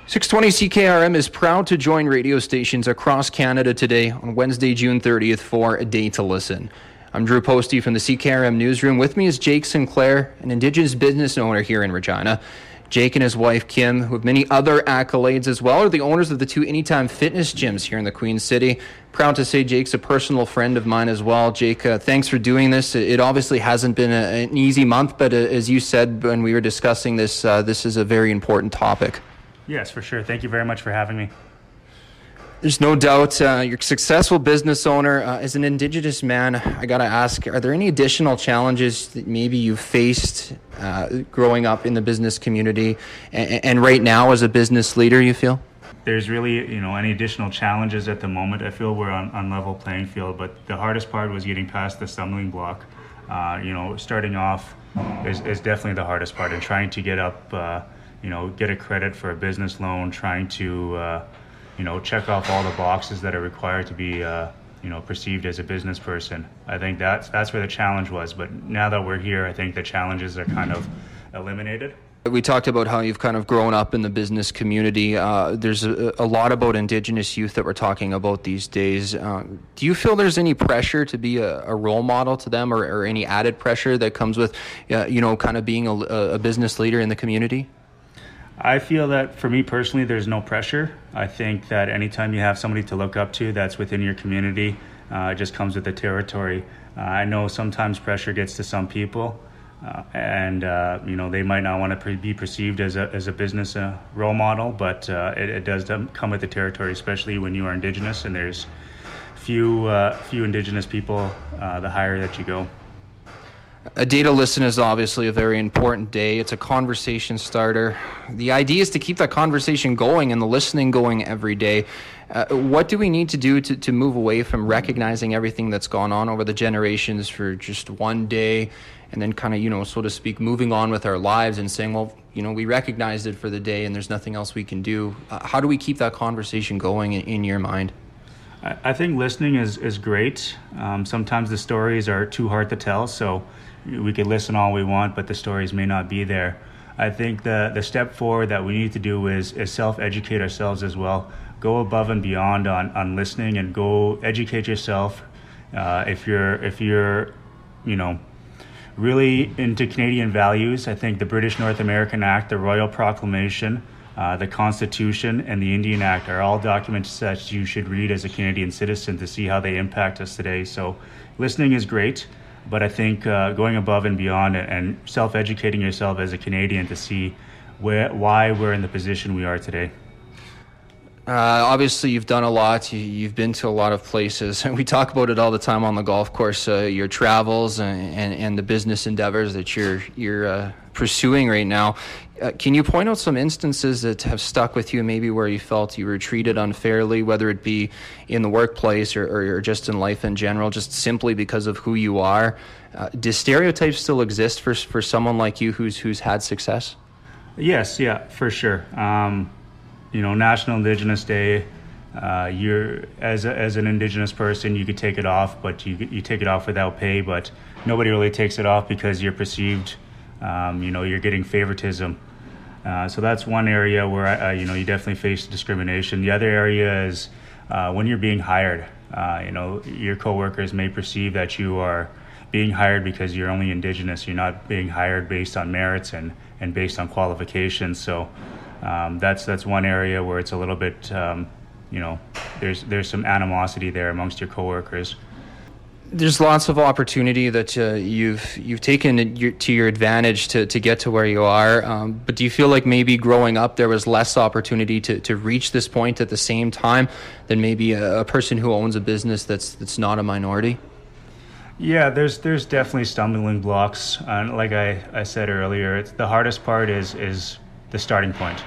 620 CKRM is proud to join radio stations across Canada today on Wednesday, June 30th for A Day to Listen. I'm Drew Posty from the CKRM newsroom. With me is Jake Sinclair, an Indigenous business owner here in Regina. Jake and his wife, Kim, who have many other accolades as well, are the owners of the two Anytime Fitness gyms here in the Queen City. Proud to say Jake's a personal friend of mine as well. Jake, thanks for doing this. It obviously hasn't been an easy month, but as you said when we were discussing this, this is a very important topic. Yes, for sure. Thank you very much for having me. There's no doubt you're a successful business owner. As an Indigenous man, I got to ask, are there any additional challenges that maybe you've faced growing up in the business community and right now as a business leader, you feel? There's really, any additional challenges at the moment. I feel we're on level playing field, but the hardest part was getting past the stumbling block. Starting off is definitely the hardest part, and trying to get up, get a credit for a business loan, trying to, check off all the boxes that are required to be, perceived as a business person. I think that's where the challenge was. But now that we're here, I think the challenges are kind of eliminated. We talked about how you've kind of grown up in the business community. There's a lot about Indigenous youth that we're talking about these days. Do you feel there's any pressure to be a role model to them, or any added pressure that comes with, kind of being a business leader in the community? I feel that for me personally, there's no pressure. I think that anytime you have somebody to look up to that's within your community, it just comes with the territory. I know sometimes pressure gets to some people, and they might not want to be perceived as a business role model, but it does come with the territory, especially when you are Indigenous, and there's few Indigenous people the higher that you go. A Day to Listen is obviously a very important day. It's a conversation starter. The idea is to keep that conversation going and the listening going every day. What do we need to do to move away from recognizing everything that's gone on over the generations for just one day, and then kind of, so to speak, moving on with our lives and saying, well, we recognized it for the day and there's nothing else we can do? How do we keep that conversation going in your mind? I think listening is great. Sometimes the stories are too hard to tell, so we could listen all we want, but the stories may not be there. I think the step forward that we need to do is self-educate ourselves as well. Go above and beyond on listening, and go educate yourself. If you're really into Canadian values, I think the British North American Act, the Royal Proclamation, the Constitution, and the Indian Act are all documents that you should read as a Canadian citizen to see how they impact us today. So listening is great, but I think going above and beyond and self-educating yourself as a Canadian to see why we're in the position we are today. Obviously, you've done a lot. You've been to a lot of places. We talk about it all the time on the golf course, your travels and the business endeavors that you're pursuing right now. Can you point out some instances that have stuck with you, maybe where you felt you were treated unfairly, whether it be in the workplace or just in life in general, just simply because of who you are? Do stereotypes still exist for someone like you who's had success? Yes, yeah, for sure. National Indigenous Day, you're as an Indigenous person, you could take it off, but you take it off without pay, but nobody really takes it off because you're perceived, you're getting favoritism. So that's one area where, you definitely face discrimination. The other area is when you're being hired. Your coworkers may perceive that you are being hired because you're only Indigenous. You're not being hired based on merits and based on qualifications. So that's one area where it's a little bit, there's some animosity there amongst your coworkers. There's lots of opportunity that you've taken to your advantage to get to where you are. But do you feel like maybe growing up there was less opportunity to reach this point at the same time than maybe a person who owns a business that's not a minority? Yeah, there's definitely stumbling blocks. Like I said earlier, the hardest part is the starting point.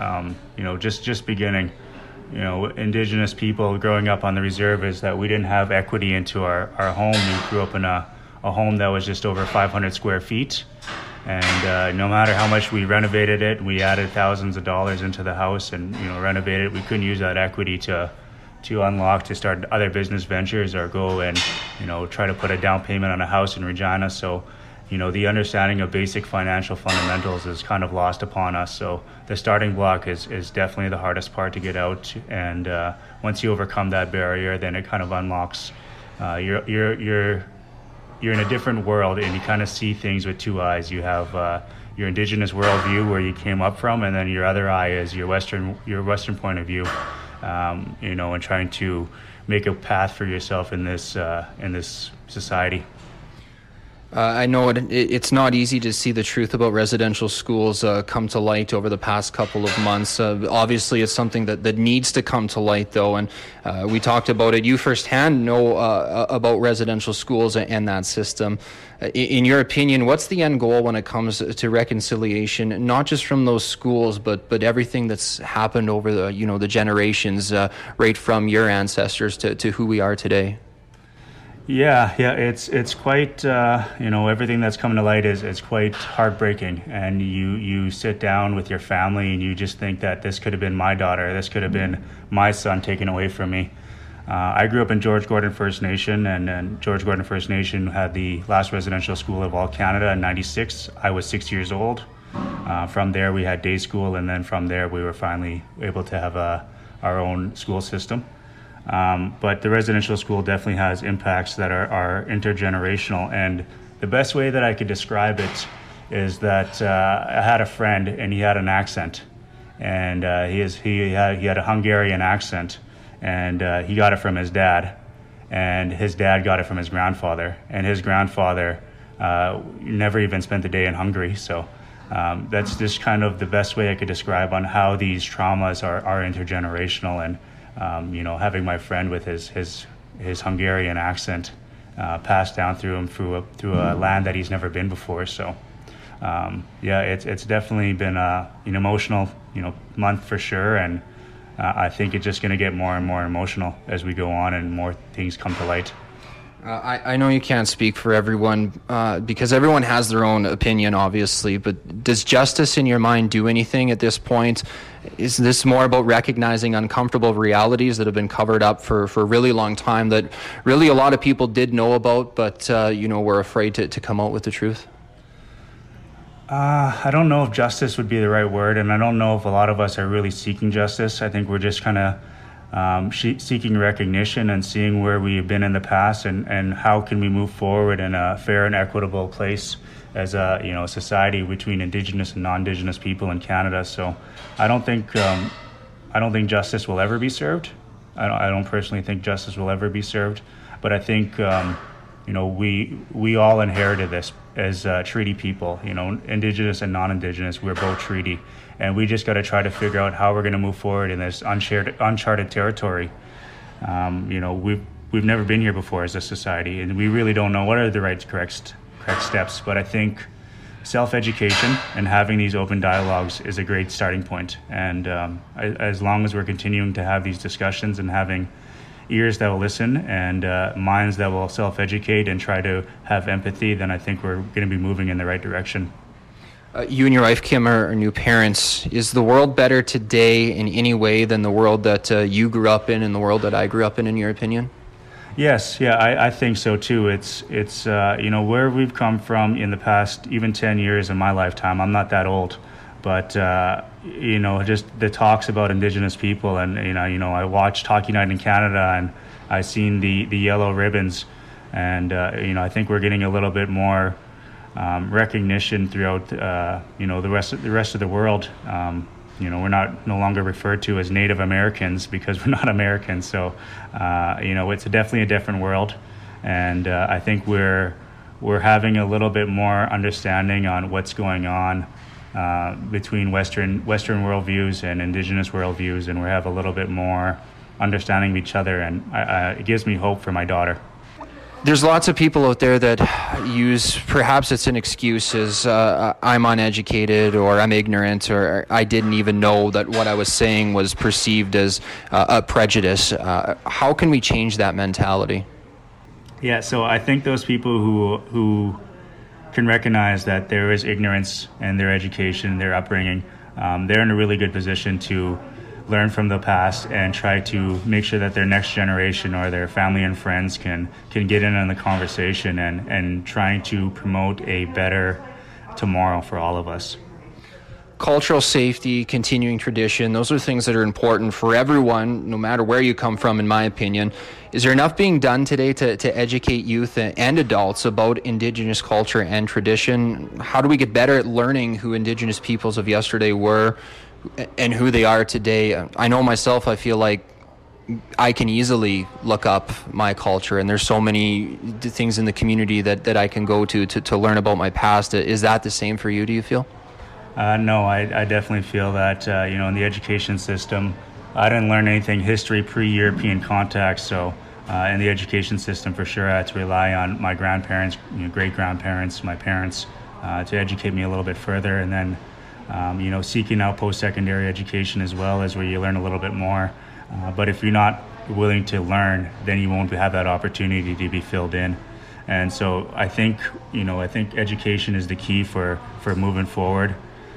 Just beginning. Indigenous people growing up on the reserve is that we didn't have equity into our home. We grew up in a home that was just over 500 square feet. And no matter how much we renovated it, we added thousands of dollars into the house and, renovated it. We couldn't use that equity to unlock, to start other business ventures or go and, try to put a down payment on a house in Regina. So the understanding of basic financial fundamentals is kind of lost upon us. So the starting block is definitely the hardest part to get out. And once you overcome that barrier, then it kind of unlocks. You're in a different world, and you kind of see things with two eyes. You have your Indigenous worldview where you came up from, and then your other eye is your Western point of view. And trying to make a path for yourself in this society. I know it's not easy to see the truth about residential schools come to light over the past couple of months. Obviously, it's something that needs to come to light, though, and we talked about it. You firsthand know about residential schools and that system. In your opinion, what's the end goal when it comes to reconciliation, not just from those schools, but everything that's happened over the generations, right from your ancestors to who we are today? Yeah, it's quite everything that's coming to light is quite heartbreaking, and you sit down with your family and you just think that this could have been my daughter, this could have been my son taken away from me. I grew up in George Gordon First Nation, and George Gordon First Nation had the last residential school of all Canada in '96. I was 6 years old. From there we had day school, and then from there we were finally able to have our own school system. But the residential school definitely has impacts that are intergenerational, and the best way that I could describe it is that I had a friend, and he had an accent, and he had a Hungarian accent, and he got it from his dad, and his dad got it from his grandfather, and his grandfather never even spent the day in Hungary. So that's just kind of the best way I could describe on how these traumas are intergenerational, and having my friend with his Hungarian accent passed down through him through a land that he's never been before. So it's definitely been an emotional month for sure, and I think it's just going to get more and more emotional as we go on and more things come to light. I know you can't speak for everyone because everyone has their own opinion, obviously, but does justice in your mind do anything at this point? Is this more about recognizing uncomfortable realities that have been covered up for a really long time that really a lot of people did know about, but were afraid to come out with the truth? I don't know if justice would be the right word, and I don't know if a lot of us are really seeking justice. I think we're just kind of seeking recognition and seeing where we've been in the past and how can we move forward in a fair and equitable place as a society between Indigenous and non-Indigenous people in Canada. So I don't think justice will ever be served. I don't personally think justice will ever be served, but I think we all inherited this as treaty people. Indigenous and non-Indigenous, we're both treaty. And we just got to try to figure out how we're going to move forward in this uncharted territory. We've never been here before as a society, and we really don't know what are the correct steps. But I think self-education and having these open dialogues is a great starting point. And as long as we're continuing to have these discussions and having ears that will listen and minds that will self-educate and try to have empathy, then I think we're going to be moving in the right direction. You and your wife, Kim, are new parents. Is the world better today in any way than the world that you grew up in and the world that I grew up in your opinion? Yes, I think so too. It's where we've come from in the past, even 10 years in my lifetime. I'm not that old, but just the talks about Indigenous people, and I watched Hockey Night in Canada, and I seen the yellow ribbons, and I think we're getting a little bit more recognition throughout the rest of the world. We're no longer referred to as Native Americans because we're not Americans. So it's definitely a different world, and I think we're having a little bit more understanding on what's going on between Western worldviews and Indigenous worldviews, and we have a little bit more understanding of each other, and it gives me hope for my daughter. There's lots of people out there that use, perhaps it's an excuse, as I'm uneducated or I'm ignorant or I didn't even know that what I was saying was perceived as a prejudice. How can we change that mentality? Yeah, so I think those people who can recognize that there is ignorance in their education, their upbringing, they're in a really good position to learn from the past and try to make sure that their next generation or their family and friends can get in on the conversation and trying to promote a better tomorrow for all of us. Cultural safety, continuing tradition, those are things that are important for everyone, no matter where you come from, in my opinion. Is there enough being done today to educate youth and adults about Indigenous culture and tradition? How do we get better at learning who Indigenous peoples of yesterday were and who they are today? I know myself, I feel like I can easily look up my culture, and there's so many things in the community that I can go to learn about my past. Is that the same for you, do you feel? No, I definitely feel that, in the education system, I didn't learn anything history pre-European contact, so in the education system, for sure, I had to rely on my grandparents, great-grandparents, my parents, to educate me a little bit further, and then, seeking out post-secondary education as well is where you learn a little bit more. But if you're not willing to learn, then you won't have that opportunity to be filled in. And so I think education is the key for moving forward.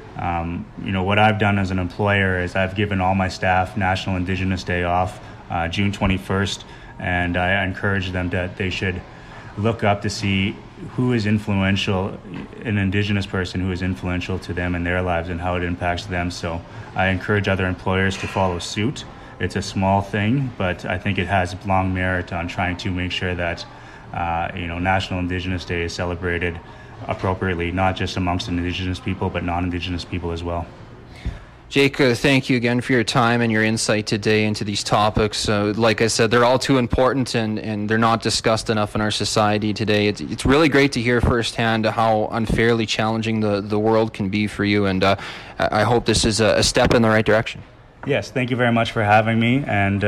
What I've done as an employer is I've given all my staff National Indigenous Day off, June 21st, and I encourage them that they should look up to see who is influential, an Indigenous person who is influential to them in their lives and how it impacts them. So I encourage other employers to follow suit. It's a small thing, but I think it has long merit on trying to make sure that National Indigenous Day is celebrated appropriately, not just amongst Indigenous people, but non-Indigenous people as well. Jake, thank you again for your time and your insight today into these topics. Like I said, they're all too important and they're not discussed enough in our society today. It's really great to hear firsthand how unfairly challenging the world can be for you, and I hope this is a step in the right direction. Yes, thank you very much for having me, and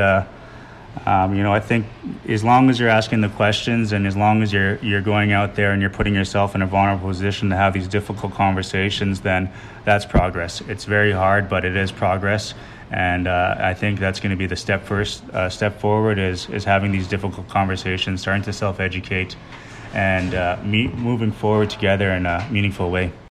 I think as long as you're asking the questions and as long as you're going out there and you're putting yourself in a vulnerable position to have these difficult conversations, then that's progress. It's very hard, but it is progress. And I think that's going to be the step forward is having these difficult conversations, starting to self-educate, and moving forward together in a meaningful way.